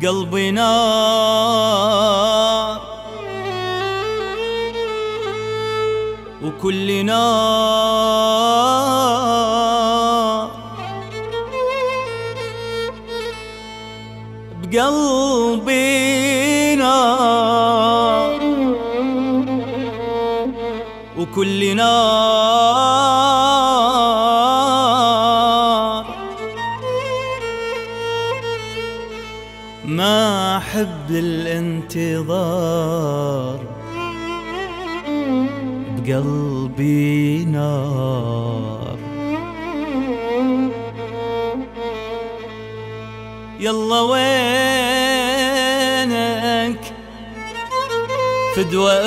بقلبي نار وكل نار بقلبي نار وكل نار ما أحب الانتظار بقلبي نار. يلا وينك فدوى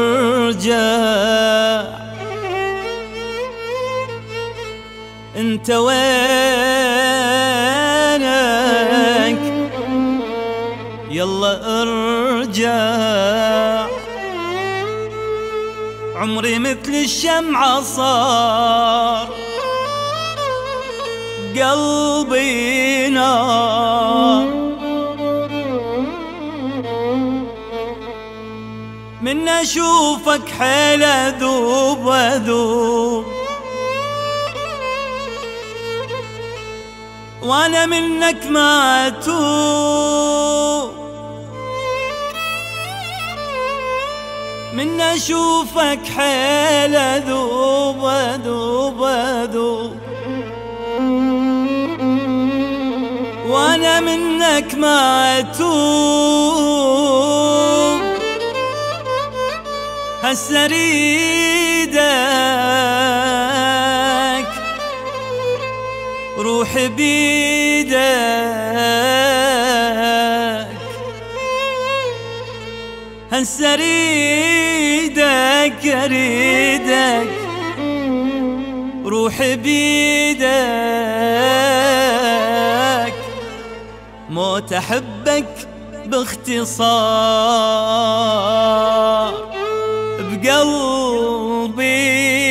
ارجع، انت وينك يلا ارجع. عمري مثل الشمعة صار قلبي نار، من اشوفك حيل اذوب اذوب، وانا منك ما اتوب. من اشوفك حيل اذوب اذوب اذوب، وانا منك ما اتوب. هسه اريدك روحي بيدك، هسه اريدك اريدك روحي بيدك. موت احبك باختصار بقلبي